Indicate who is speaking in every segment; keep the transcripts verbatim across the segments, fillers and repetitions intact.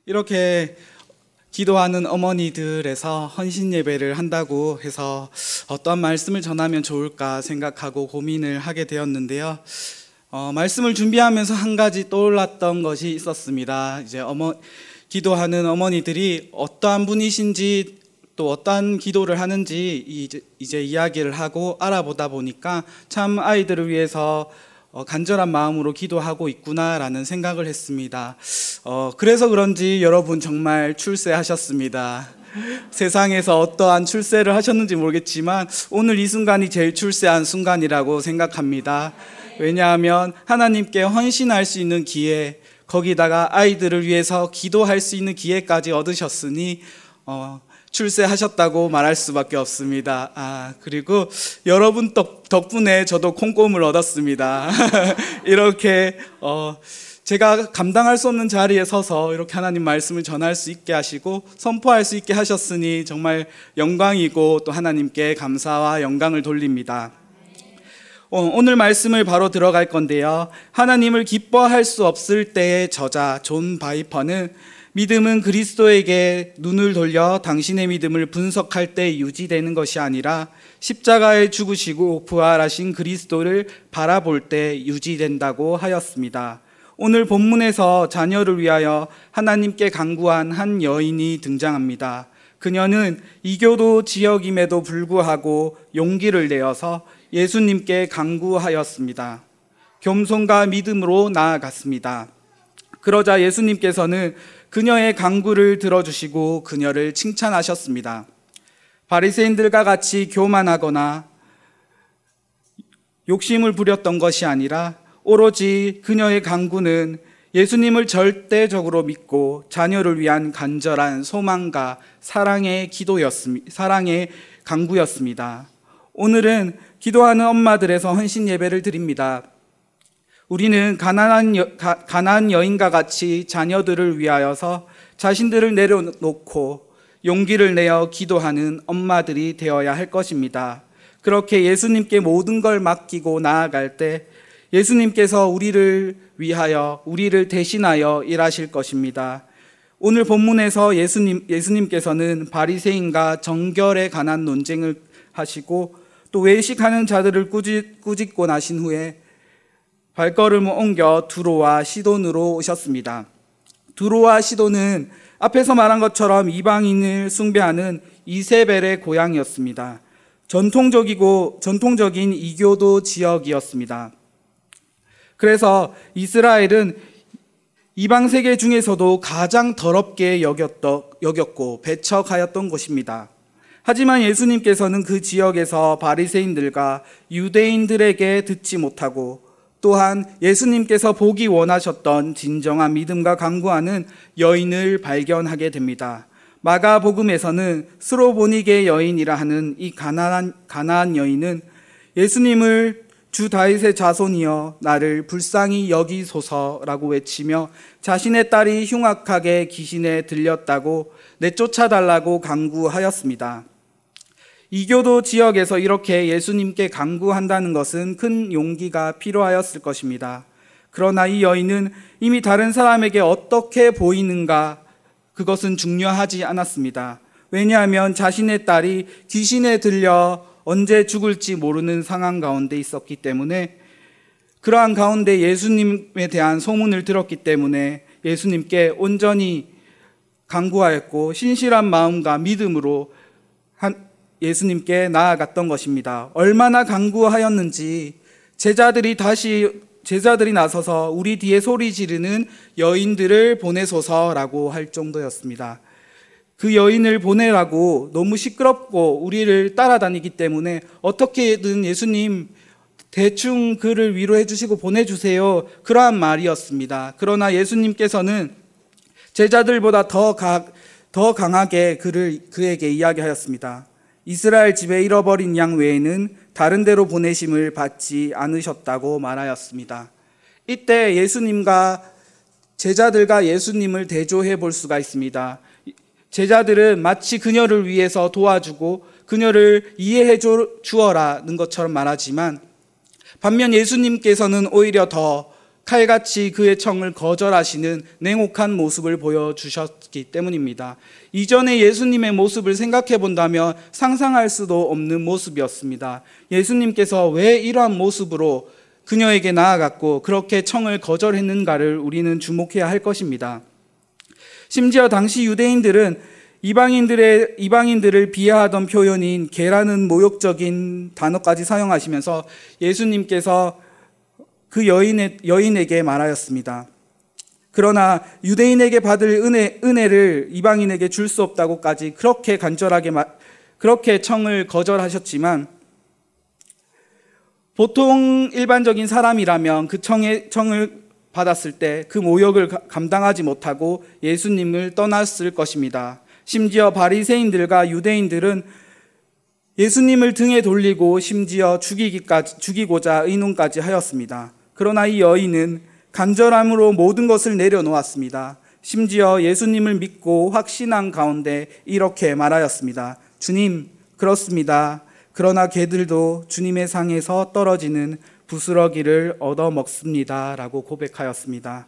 Speaker 1: 이렇게 기도하는 어머니들에서 헌신 예배를 한다고 해서 어떤 말씀을 전하면 좋을까 생각하고 고민을 하게 되었는데요. 어, 말씀을 준비하면서 한 가지 떠올랐던 것이 있었습니다. 이제 어머, 기도하는 어머니들이 어떠한 분이신지 또 어떠한 기도를 하는지 이제, 이제 이야기를 하고 알아보다 보니까 참 아이들을 위해서 어, 간절한 마음으로 기도하고 있구나라는 생각을 했습니다. 어, 그래서 그런지 여러분 정말 출세하셨습니다. 세상에서 어떠한 출세를 하셨는지 모르겠지만 오늘 이 순간이 제일 출세한 순간이라고 생각합니다. 왜냐하면 하나님께 헌신할 수 있는 기회, 거기다가 아이들을 위해서 기도할 수 있는 기회까지 얻으셨으니 어, 출세하셨다고 말할 수밖에 없습니다. 아, 그리고 여러분 덕분에 저도 콩고물 얻었습니다. 이렇게 어, 제가 감당할 수 없는 자리에 서서 이렇게 하나님 말씀을 전할 수 있게 하시고 선포할 수 있게 하셨으니 정말 영광이고 또 하나님께 감사와 영광을 돌립니다. 오늘 말씀을 바로 들어갈 건데요. 하나님을 기뻐할 수 없을 때의 저자 존 바이퍼는 믿음은 그리스도에게 눈을 돌려 당신의 믿음을 분석할 때 유지되는 것이 아니라 십자가에 죽으시고 부활하신 그리스도를 바라볼 때 유지된다고 하였습니다. 오늘 본문에서 자녀를 위하여 하나님께 간구한 한 여인이 등장합니다. 그녀는 이교도 지역임에도 불구하고 용기를 내어서 예수님께 간구하였습니다. 겸손과 믿음으로 나아갔습니다. 그러자 예수님께서는 그녀의 간구를 들어주시고 그녀를 칭찬하셨습니다. 바리새인들과 같이 교만하거나 욕심을 부렸던 것이 아니라 오로지 그녀의 간구는 예수님을 절대적으로 믿고 자녀를 위한 간절한 소망과 사랑의 기도였습니다. 사랑의 간구였습니다. 오늘은 기도하는 엄마들에서 헌신 예배를 드립니다. 우리는 가난한, 여, 가, 가난한 여인과 같이 자녀들을 위하여서 자신들을 내려놓고 용기를 내어 기도하는 엄마들이 되어야 할 것입니다. 그렇게 예수님께 모든 걸 맡기고 나아갈 때 예수님께서 우리를 위하여, 우리를 대신하여 일하실 것입니다. 오늘 본문에서 예수님, 예수님께서는 바리새인과 정결에 관한 논쟁을 하시고 또 외식하는 자들을 꾸짖, 꾸짖고 나신 후에 발걸음을 옮겨 두로와 시돈으로 오셨습니다. 두로와 시돈은 앞에서 말한 것처럼 이방인을 숭배하는 이세벨의 고향이었습니다. 전통적이고 전통적인 이교도 지역이었습니다. 그래서 이스라엘은 이방 세계 중에서도 가장 더럽게 여겼더, 여겼고 배척하였던 곳입니다. 하지만 예수님께서는 그 지역에서 바리새인들과 유대인들에게 듣지 못하고 또한 예수님께서 보기 원하셨던 진정한 믿음과 간구하는 여인을 발견하게 됩니다. 마가복음에서는 스로보니게 여인이라 하는 이 가나안, 가나안 여인은 예수님을 주 다윗의 자손이여 나를 불쌍히 여기소서라고 외치며 자신의 딸이 흉악하게 귀신에 들렸다고 내쫓아달라고 간구하였습니다. 이교도 지역에서 이렇게 예수님께 간구한다는 것은 큰 용기가 필요하였을 것입니다. 그러나 이 여인은 이미 다른 사람에게 어떻게 보이는가 그것은 중요하지 않았습니다. 왜냐하면 자신의 딸이 귀신에 들려 언제 죽을지 모르는 상황 가운데 있었기 때문에 그러한 가운데 예수님에 대한 소문을 들었기 때문에 예수님께 온전히 간구하였고 신실한 마음과 믿음으로 한 예수님께 나아갔던 것입니다. 얼마나 간구하였는지 제자들이 다시 제자들이 나서서 우리 뒤에 소리 지르는 여인들을 보내소서라고 할 정도였습니다. 그 여인을 보내라고 너무 시끄럽고 우리를 따라다니기 때문에 어떻게든 예수님 대충 그를 위로해 주시고 보내주세요. 그러한 말이었습니다. 그러나 예수님께서는 제자들보다 더, 가, 더 강하게 그를, 그에게 이야기하였습니다. 이스라엘 집에 잃어버린 양 외에는 다른 데로 보내심을 받지 않으셨다고 말하였습니다. 이때 예수님과 제자들과 예수님을 대조해 볼 수가 있습니다. 제자들은 마치 그녀를 위해서 도와주고 그녀를 이해해 주어라는 것처럼 말하지만 반면 예수님께서는 오히려 더 칼같이 그의 청을 거절하시는 냉혹한 모습을 보여주셨기 때문입니다. 이전에 예수님의 모습을 생각해 본다면 상상할 수도 없는 모습이었습니다. 예수님께서 왜 이러한 모습으로 그녀에게 나아갔고 그렇게 청을 거절했는가를 우리는 주목해야 할 것입니다. 심지어 당시 유대인들은 이방인들의, 이방인들을 비하하던 표현인 개라는 모욕적인 단어까지 사용하시면서 예수님께서 그 여인의, 여인에게 말하였습니다. 그러나 유대인에게 받을 은혜, 은혜를 이방인에게 줄 수 없다고까지 그렇게 간절하게, 그렇게 청을 거절하셨지만 보통 일반적인 사람이라면 그 청의, 청을 받았을 때 그 모욕을 감당하지 못하고 예수님을 떠났을 것입니다. 심지어 바리새인들과 유대인들은 예수님을 등에 돌리고 심지어 죽이기까지, 죽이고자 의논까지 하였습니다. 그러나 이 여인은 간절함으로 모든 것을 내려놓았습니다. 심지어 예수님을 믿고 확신한 가운데 이렇게 말하였습니다. 주님, 그렇습니다. 그러나 개들도 주님의 상에서 떨어지는 부스러기를 얻어먹습니다. 라고 고백하였습니다.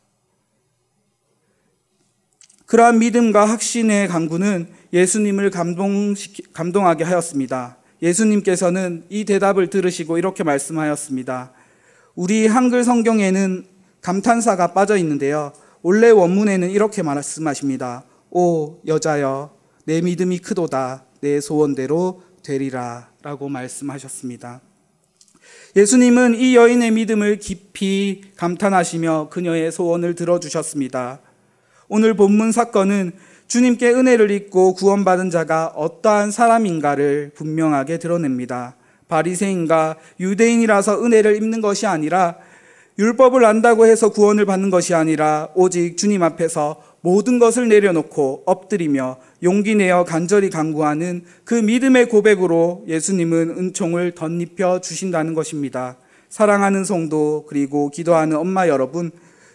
Speaker 1: 그러한 믿음과 확신의 강구는 예수님을 감동시키, 감동하게 하였습니다. 예수님께서는 이 대답을 들으시고 이렇게 말씀하였습니다. 우리 한글 성경에는 감탄사가 빠져 있는데요. 원래 원문에는 이렇게 말씀하십니다. 오 여자여, 내 믿음이 크도다. 내 소원대로 되리라. 라고 말씀하셨습니다. 예수님은 이 여인의 믿음을 깊이 감탄하시며 그녀의 소원을 들어주셨습니다. 오늘 본문 사건은 주님께 은혜를 입고 구원받은 자가 어떠한 사람인가를 분명하게 드러냅니다. 바리새인과 유대인이라서 은혜를 입는 것이 아니라 율법을 안다고 해서 구원을 받는 것이 아니라 오직 주님 앞에서 모든 것을 내려놓고 엎드리며 용기 내어 간절히 간구하는 그 믿음의 고백으로 예수님은 은총을 덧입혀 주신다는 것입니다. 사랑하는 성도 그리고 기도하는 엄마 여러분,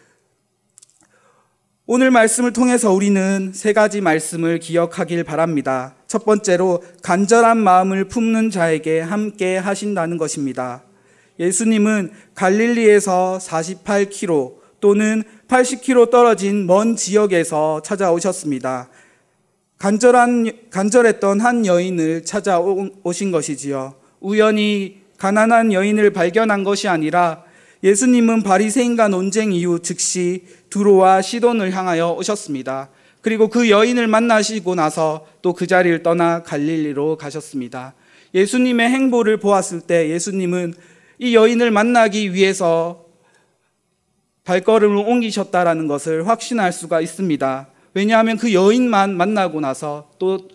Speaker 1: 오늘 말씀을 통해서 우리는 세 가지 말씀을 기억하길 바랍니다. 첫 번째로 간절한 마음을 품는 자에게 함께 하신다는 것입니다. 예수님은 갈릴리에서 사십팔 킬로미터 또는 팔십 킬로미터 떨어진 먼 지역에서 찾아오셨습니다. 간절한, 간절했던 한 여인을 찾아오신 것이지요. 우연히 가난한 여인을 발견한 것이 아니라 예수님은 바리새인과 논쟁 이후 즉시 두로와 시돈을 향하여 오셨습니다. 그리고 그 여인을 만나시고 나서 또 그 자리를 떠나 갈릴리로 가셨습니다. 예수님의 행보를 보았을 때 예수님은 이 여인을 만나기 위해서 발걸음을 옮기셨다라는 것을 확신할 수가 있습니다. 왜냐하면 그 여인만 만나고 나서 또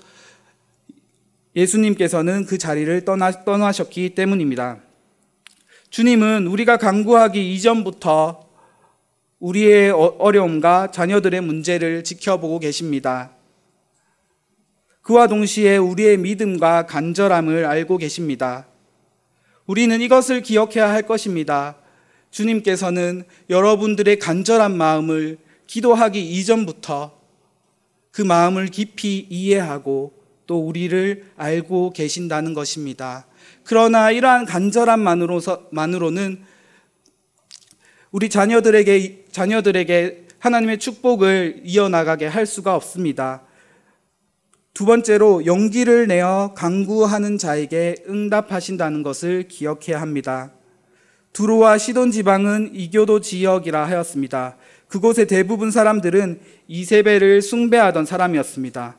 Speaker 1: 예수님께서는 그 자리를 떠나, 떠나셨기 때문입니다. 주님은 우리가 간구하기 이전부터 우리의 어려움과 자녀들의 문제를 지켜보고 계십니다. 그와 동시에 우리의 믿음과 간절함을 알고 계십니다. 우리는 이것을 기억해야 할 것입니다. 주님께서는 여러분들의 간절한 마음을 기도하기 이전부터 그 마음을 깊이 이해하고 또 우리를 알고 계신다는 것입니다. 그러나 이러한 간절함만으로는 우리 자녀들에게, 자녀들에게 하나님의 축복을 이어나가게 할 수가 없습니다. 두 번째로 용기를 내어 간구하는 자에게 응답하신다는 것을 기억해야 합니다. 두로와 시돈 지방은 이교도 지역이라 하였습니다. 그곳의 대부분 사람들은 이세벨을 숭배하던 사람이었습니다.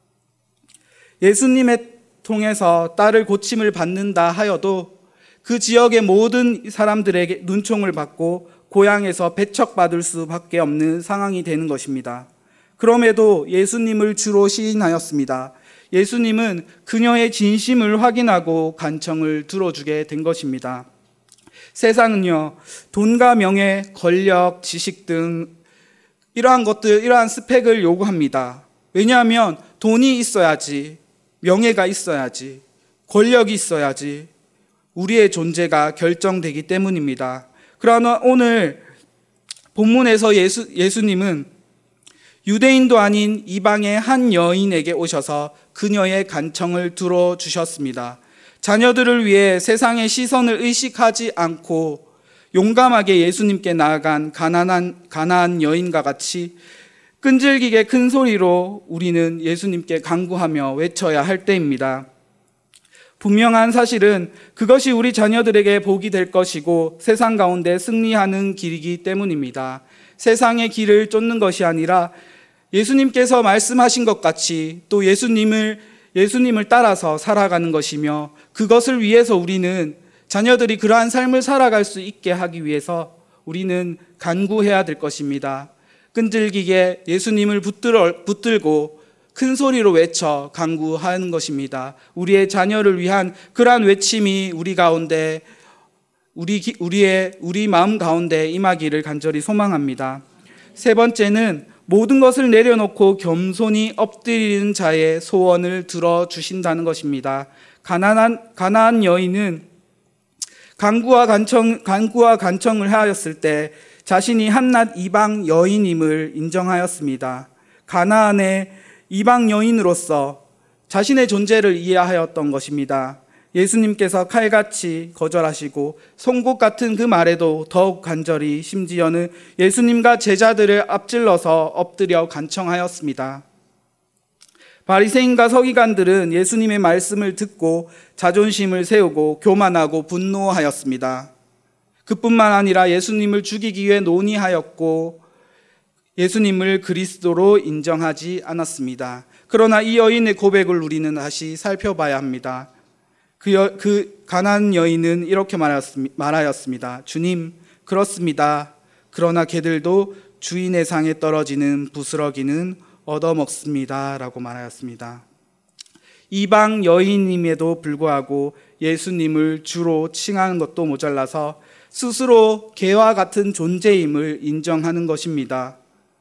Speaker 1: 예수님의 통해서 딸을 고침을 받는다 하여도 그 지역의 모든 사람들에게 눈총을 받고 고향에서 배척받을 수밖에 없는 상황이 되는 것입니다. 그럼에도 예수님을 주로 시인하였습니다. 예수님은 그녀의 진심을 확인하고 간청을 들어주게 된 것입니다. 세상은요, 돈과 명예, 권력, 지식 등 이러한 것들, 이러한 스펙을 요구합니다. 왜냐하면 돈이 있어야지, 명예가 있어야지, 권력이 있어야지 우리의 존재가 결정되기 때문입니다. 그러나 오늘 본문에서 예수, 예수님은 유대인도 아닌 이방의 한 여인에게 오셔서 그녀의 간청을 들어주셨습니다. 자녀들을 위해 세상의 시선을 의식하지 않고 용감하게 예수님께 나아간 가난한 가나안 여인과 같이 끈질기게 큰 소리로 우리는 예수님께 간구하며 외쳐야 할 때입니다. 분명한 사실은 그것이 우리 자녀들에게 복이 될 것이고 세상 가운데 승리하는 길이기 때문입니다. 세상의 길을 쫓는 것이 아니라 예수님께서 말씀하신 것 같이 또 예수님을 예수님을 따라서 살아가는 것이며, 그것을 위해서 우리는 자녀들이 그러한 삶을 살아갈 수 있게 하기 위해서 우리는 간구해야 될 것입니다. 끈질기게 예수님을 붙들어, 붙들고 큰 소리로 외쳐 간구하는 것입니다. 우리의 자녀를 위한 그러한 외침이 우리 가운데 우리 우리의 우리 마음 가운데 임하기를 간절히 소망합니다. 세 번째는 모든 것을 내려놓고 겸손히 엎드리는 자의 소원을 들어 주신다는 것입니다. 가난한 가나안 여인은 간구와 간청 간구와 간청을 하였을 때 자신이 한낱 이방 여인임을 인정하였습니다. 가나안의 이방 여인으로서 자신의 존재를 이해하였던 것입니다. 예수님께서 칼같이 거절하시고 송곳 같은 그 말에도 더욱 간절히, 심지어는 예수님과 제자들을 앞질러서 엎드려 간청하였습니다. 바리새인과 서기관들은 예수님의 말씀을 듣고 자존심을 세우고 교만하고 분노하였습니다. 그뿐만 아니라 예수님을 죽이기 위해 논의하였고 예수님을 그리스도로 인정하지 않았습니다. 그러나 이 여인의 고백을 우리는 다시 살펴봐야 합니다. 그, 여, 그 가난한 여인은 이렇게 말하였습니다. 주님, 그렇습니다. 그러나 개들도 주인의 상에 떨어지는 부스러기는 얻어먹습니다. 라고 말하였습니다. 이방 여인임에도 불구하고 예수님을 주로 칭하는 것도 모자라서 스스로 개와 같은 존재임을 인정하는 것입니다.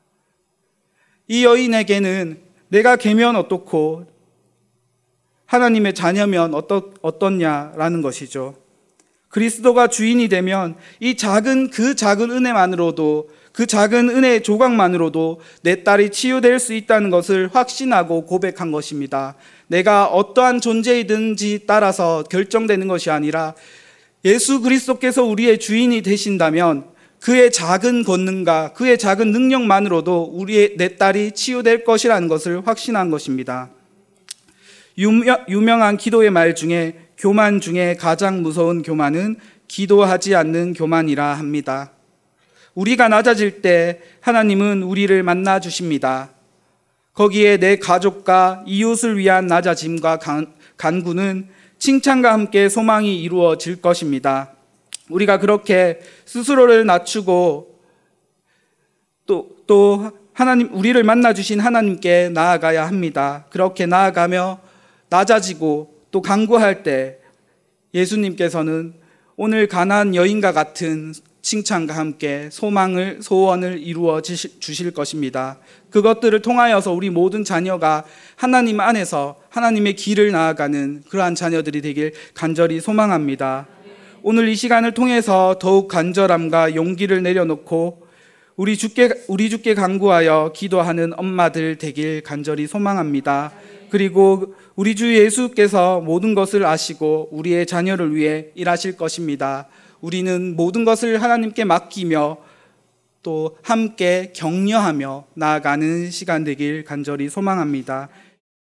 Speaker 1: 이 여인에게는 내가 개면 어떻고 하나님의 자녀면 어떠, 어떻냐라는 것이죠. 그리스도가 주인이 되면 이 작은 그 작은 은혜만으로도, 그 작은 은혜의 조각만으로도 내 딸이 치유될 수 있다는 것을 확신하고 고백한 것입니다. 내가 어떠한 존재이든지 따라서 결정되는 것이 아니라 예수 그리스도께서 우리의 주인이 되신다면 그의 작은 권능과 그의 작은 능력만으로도 우리의 내 딸이 치유될 것이라는 것을 확신한 것입니다. 유명, 유명한 기도의 말 중에 교만 중에 가장 무서운 교만은 기도하지 않는 교만이라 합니다. 우리가 낮아질 때 하나님은 우리를 만나 주십니다. 거기에 내 가족과 이웃을 위한 낮아짐과 간, 간구는 칭찬과 함께 소망이 이루어질 것입니다. 우리가 그렇게 스스로를 낮추고 또, 또 하나님, 우리를 만나 주신 하나님께 나아가야 합니다. 그렇게 나아가며 낮아지고 또 간구할 때 예수님께서는 오늘 가난한 여인과 같은 칭찬과 함께 소망을, 소원을 이루어 주실 것입니다. 그것들을 통하여서 우리 모든 자녀가 하나님 안에서 하나님의 길을 나아가는 그러한 자녀들이 되길 간절히 소망합니다. 오늘 이 시간을 통해서 더욱 간절함과 용기를 내려놓고 우리 주께, 우리 주께 간구하여 기도하는 엄마들 되길 간절히 소망합니다. 그리고 우리 주 예수께서 모든 것을 아시고 우리의 자녀를 위해 일하실 것입니다. 우리는 모든 것을 하나님께 맡기며 또 함께 격려하며 나아가는 시간 되길 간절히 소망합니다.